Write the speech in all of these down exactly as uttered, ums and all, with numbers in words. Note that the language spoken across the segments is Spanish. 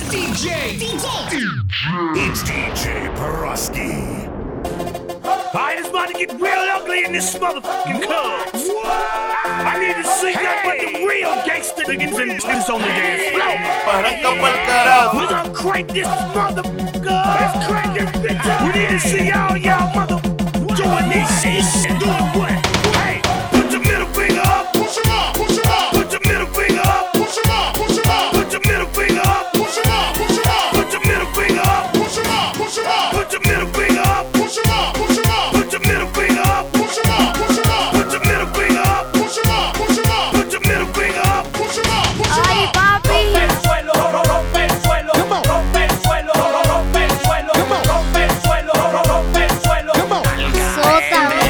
D J. D J. It's D J Peroski. Alright, it's about to get real ugly in this motherfucking club. I need to see nothing but the real gangster niggas and niggas on the dance floor. We're gonna crank this motherfucker. Let's crank this bitch up. We need to see all y'all mother doing this shit. Doing what? Hey, put your middle finger up. Push him up, push him up. Put your middle finger up. Push him up, push him up. Put your middle finger up. Push him up, push him up. Put your middle finger up. Push him up, push him up. Put your middle finger up. Push him up, push him up. Put your middle finger up. Push him up, push him up. Put your middle finger up. Push him up, push him up. Put your middle finger up. Push him up, push him Ay, up. papi. Rompe el suelo, rompe el suelo, rompe el suelo, rompe el suelo, rompe el suelo, rompe el suelo. Sótame.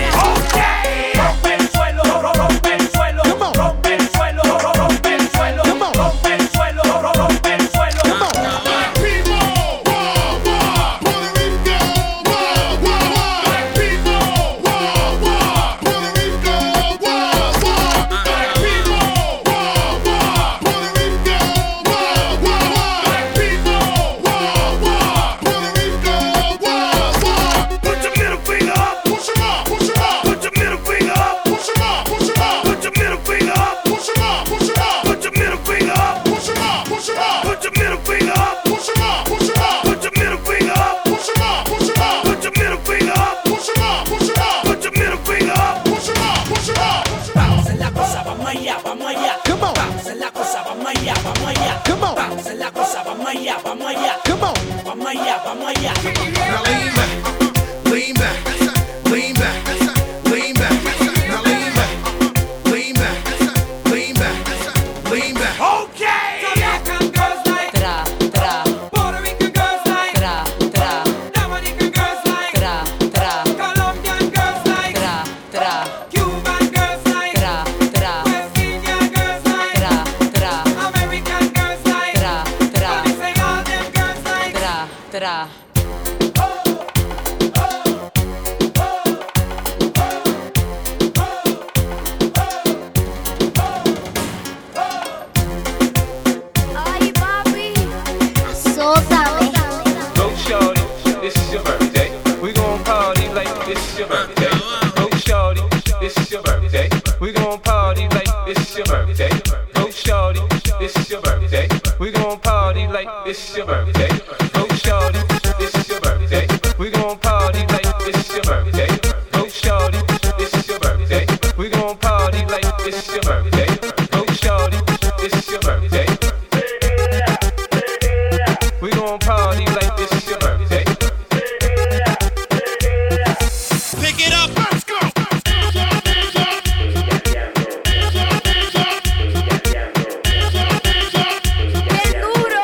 Okay. Rompe el suelo, rompe el suelo, rompe el suelo, rompe el suelo, rompe el suelo, rompe el suelo. Black people, wah, wah. Puerto Rico, wah, wah. Black people, wah, wah. Puerto Rico, wah, wah. Black people, wah, wah. Puerto Rico, wah, wah. Black people, wah, wah. Puerto Rico, wah, wah. Put your middle finger up. Push him up, push him up. Put your middle finger up. Push him up, push him up. Put your middle finger up. Push him up, push him up. Put your middle finger up. Push him up, push him up. Put your middle finger up. Push him up, push him up. Put your middle finger up. Push him up, push him up. Put your middle finger up. Push him up, push him up. Put your middle finger up. Push him up, push him up. Vamos en la cosa, vamos allá, vamos allá. Vamos en la cosa, vamos allá, vamos allá. Vamos en la cosa, vamos allá, vamos allá. Vamos allá, vamos allá. Now lean back, lean back, lean back, lean back. Now lean back, lean back, lean back, lean back. Okay. Jamaican girls like Tra, tra, Puerto Rican girls like tra, tra, Dominican girls like tra, tra, Colombian girls like tra, tra, Cuban girls like tra, tra, West Indian girls like tra, tra, American girls like tra, tra, Let me say all them girls like tra, tra. Ay, papi. Sótame. Go shorty, this is your birthday. We gon' party like this is your birthday. Go shorty, this is your birthday. We gon' party like this is your birthday. Go shorty, this is your birthday. We gon' party like this is your birthday. Go shorty, this is your birthday. We gon' party like this is your birthday. Go shorty, this is your birthday. We gon' party like this is your birthday. Go shorty, this is your birthday. We gon' party like this is your birthday. Pick it up, let's go. ¡Qué duro!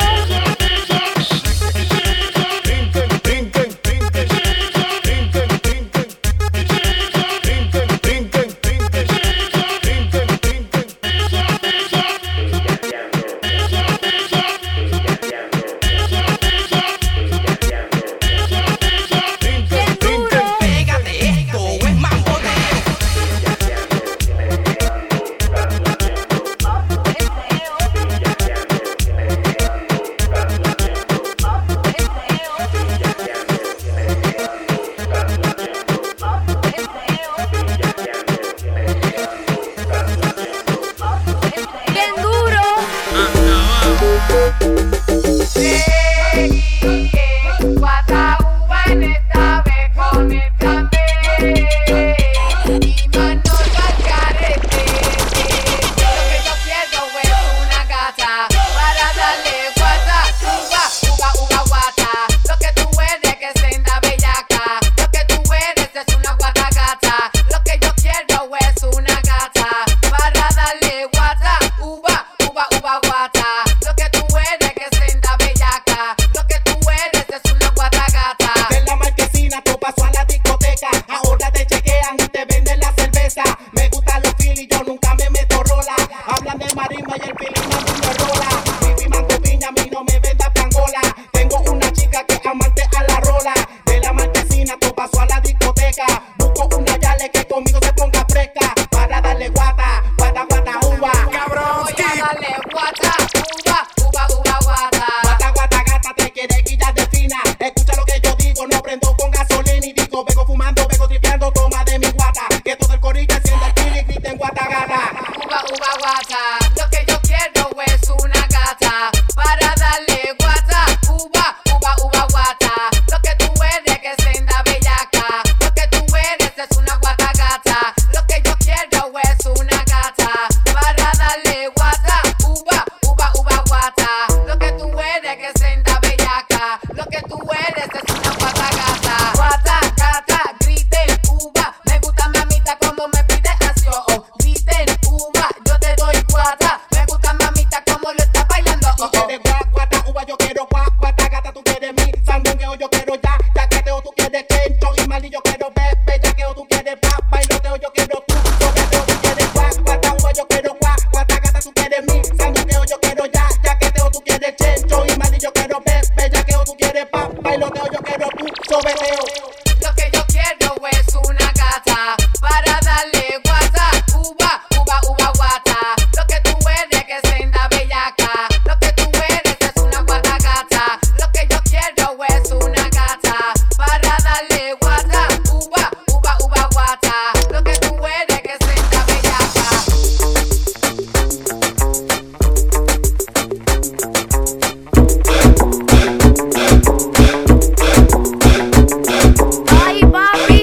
yo quiero guá, guata, gata, tú quieres mi sandungueo, yo quiero ya, yaqueteo, tú quieres chencho y mal y yo quiero bebé, yaqueo, tú quieres pa, bailoteo, yo quiero tú, sobeteo, tú quieres guá, guata, uva, yo quiero guá, guata, gata, tú quieres mi sandungueo, yo quiero ya, yaqueteo, tú quieres chencho y mal y yo quiero bebé, yaqueo, tú quieres pa, bailoteo, yo quiero tú, sobeteo. Lo que yo quiero es una gata para darle guata, uva, uva, uva, guata. Lo que tú eres que es senda bellaca. Lo que tú eres es una guata gata. Lo que yo quiero es una gata para darle guata, uva, uva, uva, guata. Lo que tú eres que es senda bellaca. Ay, papi.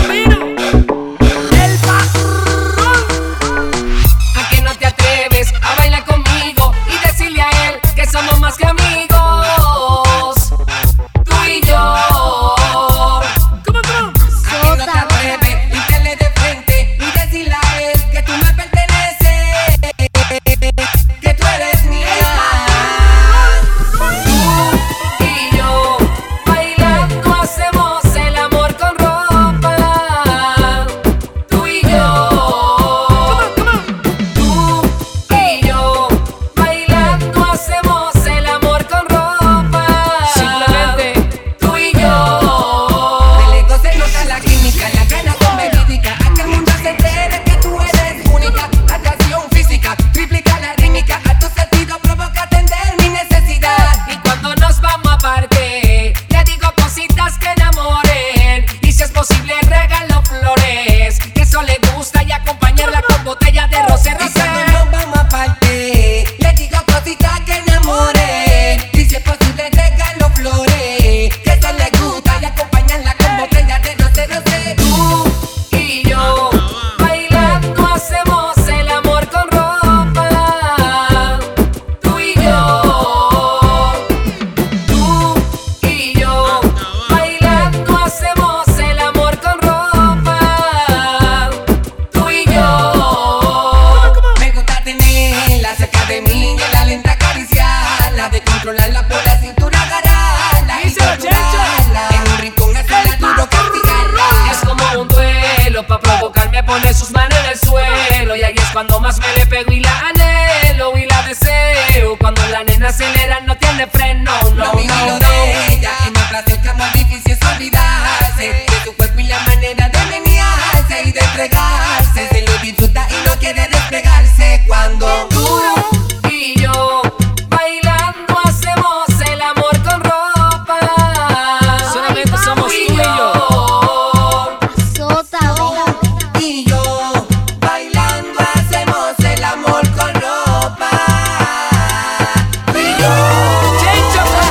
El patrón. ¿A que no te atreves a bailar conmigo y decirle a él que somos más que amigos? Tú y yo. ¿A que no te atreves y que le de frente y decirle a él que tú me perteneces, que tú eres mía? Tú y yo bailando hacemos el amor con ropa. Tú y yo. Tú y yo bailando hacemos el amor con ropa. Simplemente tú y yo. De lejos se nota la química, la gana con verídica. A que el mundo se entere que tú eres única. Atracción física, triplica la rítmica. A tu sentido provoca atender mi necesidad. Y cuando nos vamos aparte, le digo cositas que enamoren. Y si es posible regalo flores, que eso le gusta, y acompañarla con botellas de rosé rosé. Y cuando nos vamos aparte, le digo cositas que enamoren. Y si es posible regalo flores, que eso le gusta, y acompañarla con botellas de rosé rosé. Tú y yo bailando hacemos el amor con ropa. Tú y yo. Tú y yo bailando hacemos el amor con ropa. Tú y yo. Me gusta tenerla cerca de mí y en la lenta acariciarla, de controlarla por la cintura, agarrarla y torturarla. En un rincón hacerla duro, castigarla. Es como un duelo, pa' provocarme pone sus manos en el suelo. Y ahí es cuando más me le pego y la anhelo y la deseo. Cuando la nena acelera no tiene freno, no, no, no, de ella y me placer que amor difícil es olvidarse de su cuerpo y la manera de menearse y de entregarse. Se lo disfruta y no quiere despegarse cuando tú y yo bailando hacemos el amor con ropa. Solamente somos tú y yo. Sótame. Y yo bailando hacemos el amor con ropa. Tú y yo.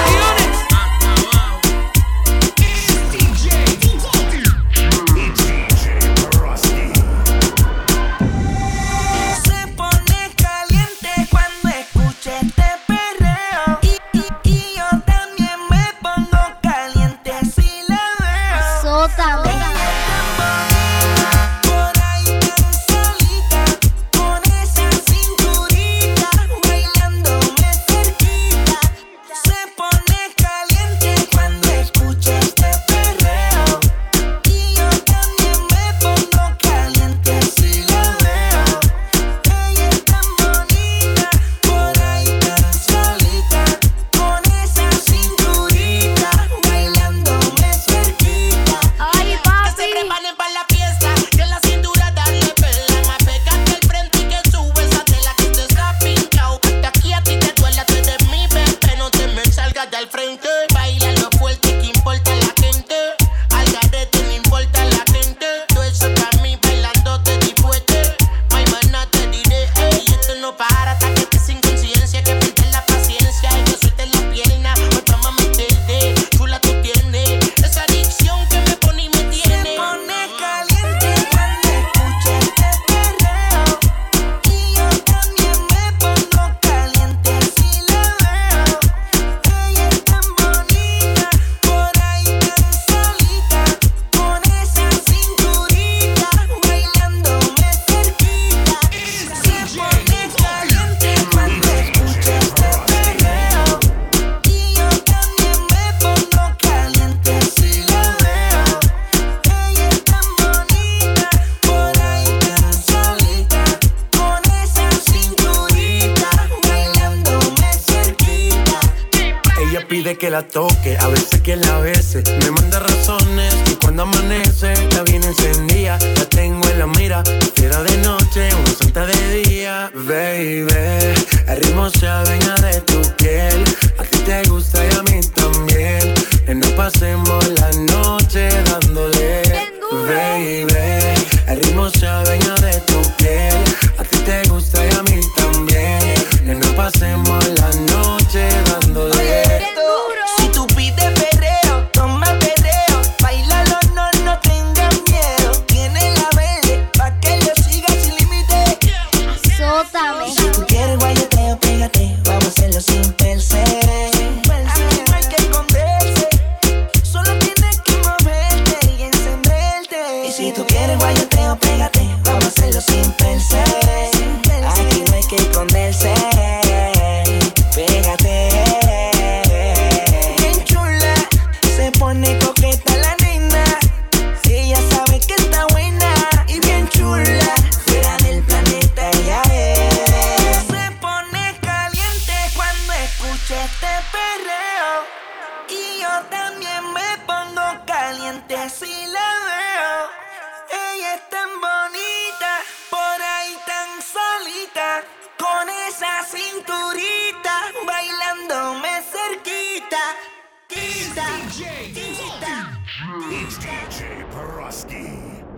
pide que la toque, a veces que la bese. Me manda razones y cuando amanece la viene encendida. La tengo en la mira, fiera de noche, una santa de día. Baby, el ritmo se adueña de tu piel. A ti te gusta y a mí también. Que no pasemos la noche dándole. Baby, el ritmo se adueña de tu piel. A ti te gusta y a mí también. Que no pasemos la noche dándole. Oye, si tú pides perreo, toma perreo. Bailalo, no, no tengas miedo. Tiene la verde pa' que yo siga sin límite. Sótame. Si tú quieres guayoteo, pégate. Vamos a hacerlo sin pensar. Aquí no hay que esconderse. Solo tienes que moverte y encenderte. Y si tú quieres guayoteo, pégate. Vamos a hacerlo sin pensar. Aquí no hay que esconderse. Pégate. Bien chula, se pone coqueta la nena. Ella sabe que está buena y bien chula. Fuera del planeta ella es. Se pone caliente cuando escucha este perreo. Y yo también me pongo caliente si la veo. Ella es tan bonita, por ahí tan solita. Con esa cinturita, bailándome cerquita. Quita, quita, It's D J Peroski.